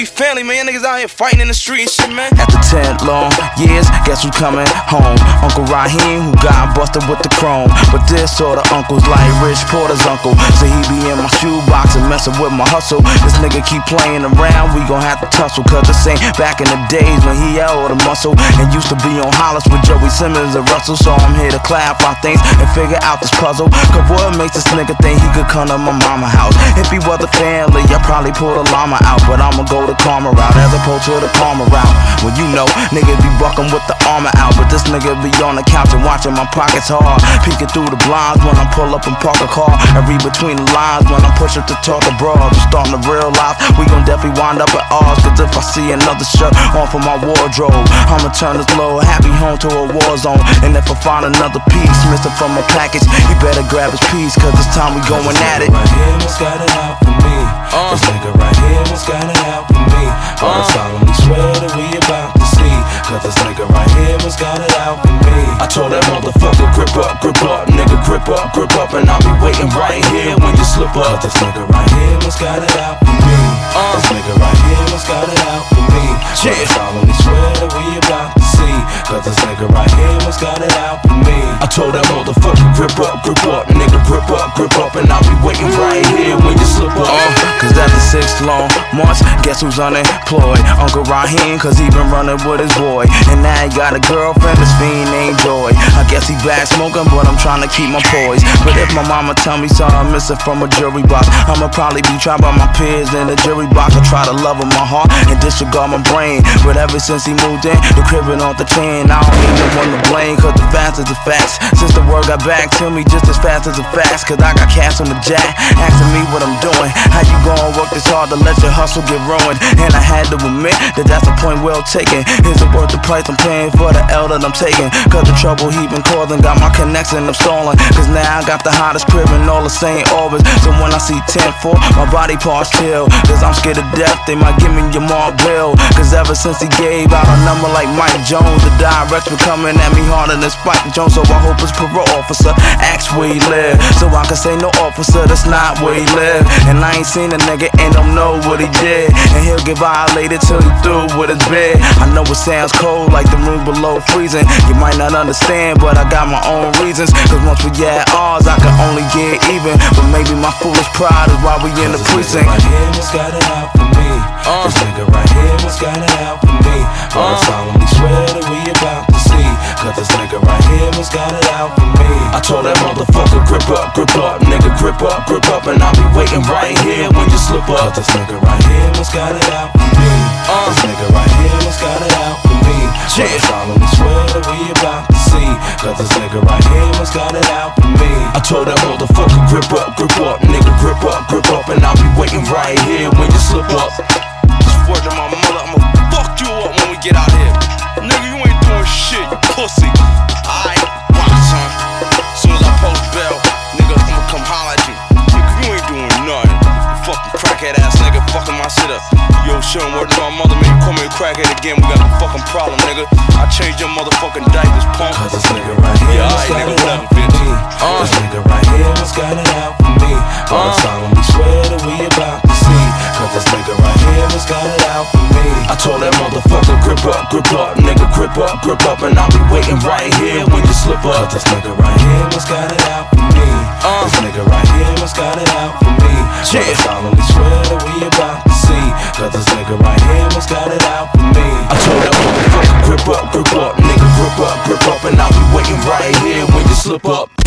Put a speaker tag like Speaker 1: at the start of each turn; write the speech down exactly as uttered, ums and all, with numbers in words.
Speaker 1: Family, man, niggas out here fighting in the street and shit, man.
Speaker 2: After ten long years, guess who's coming home? Uncle Raheem, who got busted with the chrome. But this sort of uncle's like Rich Porter's uncle. So he be in my shoebox and messing with my hustle. This nigga keep playing around, we gon' have to tussle. Cause this ain't back in the days when he had all the muscle and used to be on Hollis with Joey Simmons and Russell. So I'm here to clarify things and figure out this puzzle. Cause what makes this nigga think he could come to my mama house? If he was a family, I probably pull the llama out. But I'ma go the karma route as opposed to the karma route. Well, you know, niggas be bucking with the armor out, but this nigga be on the couch and watching my pockets hard, peeking through the blinds when I pull up and park a car, and read between the lines when I push up to talk abroad. I'm starting to realize we gon' definitely wind up at odds. Cause if I see another shirt on for my wardrobe, I'ma turn this little happy home to a war zone. And if I find another piece missing from a package, he better grab his piece, cause this time we going at it.
Speaker 3: Right here must got it out for me. uh. This nigga right here must got it out for me. But I solemnly swear that we about to see, cause this nigga right here must got it out for me. I told that motherfucker, grip up, grip up, nigga, grip up, grip up, and I'll be waiting right here when you slip up. Cause this nigga right here must got it out for me. uh. This nigga right here must got it out for me. But I solemnly swear that we about to see, cause this nigga right here must got it out for me. I told that motherfucker, grip up, grip up, nigga, grip up, grip up, and I'll be waiting right here when you slip up.
Speaker 2: uh, Cause after six long months, guess who's unemployed? Uncle Raheem, cause he been running with his boy. And now he got a girlfriend, this fiend named Joy. I guess he back smoking, but I'm trying to keep my poise. But if my mama tell me something missing from a jury box, I'ma probably be tried by my peers in the jury box. I try to love him my heart and disregard my brain. But ever since he moved in, the cribbing off the chain, I don't need no one to blame. Cause the facts is the facts. Since the word got back to me just as fast as the facts, cause I got cash on the jack, asking me what I'm doing. How you gonna work this hard to let your hustle get ruined? And I had to admit that that's a point well taken. Is it worth the price I'm paying for the L that I'm taking? Cause the trouble he been causing got my connection I'm stolen. Cause now I got the hottest crib in all the same orbits. So when I see ten four, my body parts chill. Cause I'm scared to death, they might give me your mark bill. Cause ever since he gave out a number like Mike Jones, the directs been coming at me harder than Spike Jones. So I hope his parole officer asks where he live, so I can say no officer, that's not where he live. And I ain't seen a nigga and don't know what he did, and he'll get violated till he through with his bed. I know it sounds cold like the room below freezing. You might not understand, but I got my own reasons. Cause once we get ours, I can only get even. But maybe my foolish pride is why we in the precinct.
Speaker 3: Right here must got it out for me. uh. This nigga right here must got it out for me. But uh. I solemnly swear that we about to see, cause this nigga right here must got it out for me. I told that motherfucker, grip up, grip up, nigga, grip up, grip up, and I'll be waiting right here when you slip up. Cause this nigga right here must got it out for me. uh. This nigga right here must got it out for me. But I solemnly swear that we about to see, cause this nigga right here must got it out for me. I told that motherfucker, grip up, grip up, nigga, grip up, grip up, and I'll be waiting right here when you slip up.
Speaker 1: Just word to my mother, I'ma fuck you up when we get out here. Nigga, you ain't doing shit, you pussy. Alright, rock, son. Soon as I post bail, nigga, I'ma come holler at you. Nigga, you ain't doing nothing. You fucking crackhead ass nigga, fucking my shit up. Yo, shit, word to my mother, man, you call me a crackhead again, we got a fucking problem, nigga. I changed your motherfucking diapers, punk.
Speaker 3: Cause this nigga right here
Speaker 1: yeah,
Speaker 3: must
Speaker 1: right,
Speaker 3: got
Speaker 1: nigga,
Speaker 3: it out for me. uh. This nigga right here must got it out for me. But uh. I solemnly swear that we about to see, cause this nigga right here must got it out for me. I told that motherfucker, grip up, grip up, nigga, grip up, grip up, and I'll be waiting right here when you slip up. Cause this nigga right here must got it out for me. uh. This nigga right here must got it out for me. But I solemnly swear that we about to see, cause this nigga right here must got it out for me. I told that motherfucker, grip up, grip up, nigga, grip up, grip up, and I'll be waiting right here when you slip up.